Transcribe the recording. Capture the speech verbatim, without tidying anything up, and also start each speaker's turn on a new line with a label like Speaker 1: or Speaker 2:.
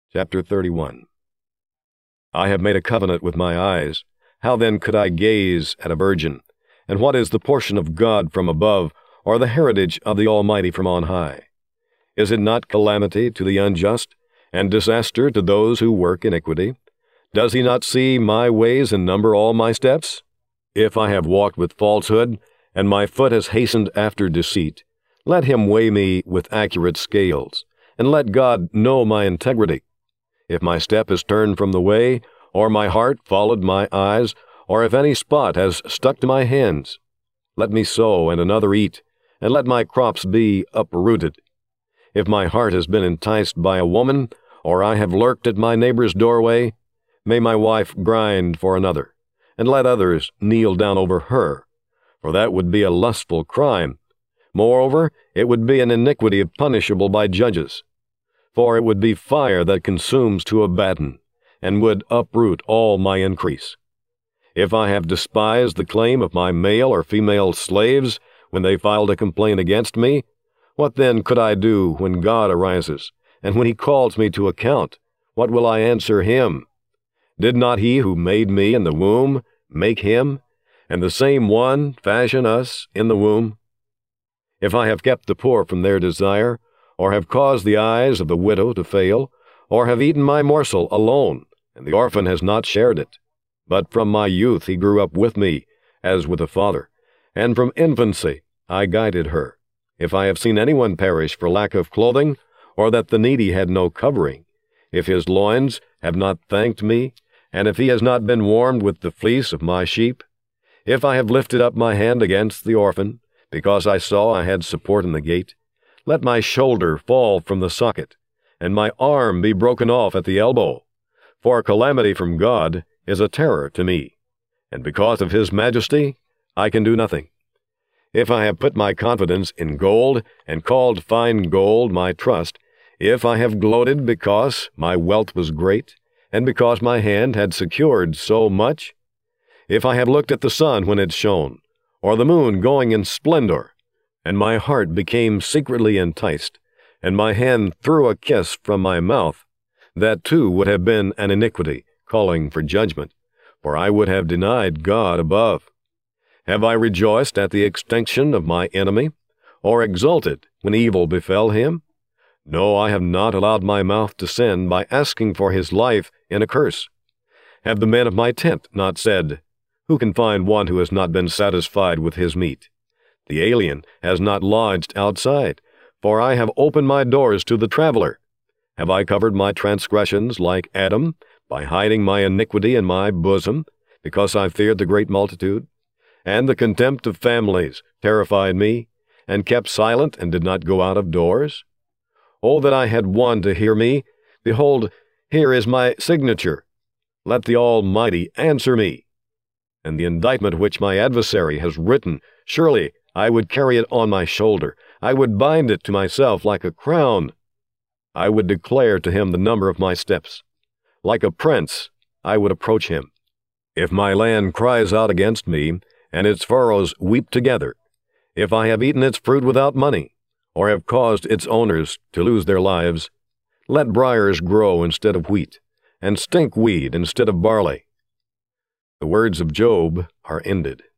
Speaker 1: Chapter thirty-one. I have made a covenant with my eyes. How then could I gaze at a virgin? And what is the portion of God from above, or the heritage of the Almighty from on high? Is it not calamity to the unjust, and disaster to those who work iniquity? Does he not see my ways and number all my steps? If I have walked with falsehood, and my foot has hastened after deceit, let him weigh me with accurate scales, and let God know my integrity. If my step is turned from the way, or my heart followed my eyes, or if any spot has stuck to my hands, let me sow and another eat, and let my crops be uprooted. If my heart has been enticed by a woman, or I have lurked at my neighbor's doorway, may my wife grind for another, and let others kneel down over her, for that would be a lustful crime. Moreover, it would be an iniquity punishable by judges. For it would be fire that consumes to a batten, and would uproot all my increase. If I have despised the claim of my male or female slaves when they filed a complaint against me, what then could I do when God arises, and when he calls me to account? What will I answer him? Did not he who made me in the womb make him, and the same one fashion us in the womb? If I have kept the poor from their desire, or have caused the eyes of the widow to fail, or have eaten my morsel alone, and the orphan has not shared it. But from my youth he grew up with me, as with a father, and from infancy I guided her. If I have seen anyone perish for lack of clothing, or that the needy had no covering, if his loins have not thanked me, and if he has not been warmed with the fleece of my sheep, if I have lifted up my hand against the orphan, because I saw I had support in the gate, let my shoulder fall from the socket, and my arm be broken off at the elbow. For calamity from God is a terror to me, and because of his majesty I can do nothing. If I have put my confidence in gold, and called fine gold my trust, if I have gloated because my wealth was great, and because my hand had secured so much, if I have looked at the sun when it shone, or the moon going in splendor, and my heart became secretly enticed, and my hand threw a kiss from my mouth, that too would have been an iniquity, calling for judgment, for I would have denied God above. Have I rejoiced at the extinction of my enemy, or exulted when evil befell him? No, I have not allowed my mouth to sin by asking for his life in a curse. Have the men of my tent not said, "Who can find one who has not been satisfied with his meat?" The alien has not lodged outside, for I have opened my doors to the traveler. Have I covered my transgressions like Adam, by hiding my iniquity in my bosom, because I feared the great multitude? And the contempt of families terrified me, and kept silent and did not go out of doors? Oh, that I had one to hear me! Behold, here is my signature. Let the Almighty answer me. And the indictment which my adversary has written, surely I would carry it on my shoulder. I would bind it to myself like a crown. I would declare to him the number of my steps. Like a prince, I would approach him. If my land cries out against me, and its furrows weep together, if I have eaten its fruit without money, or have caused its owners to lose their lives, let briars grow instead of wheat, and stinkweed instead of barley. The words of Job are ended.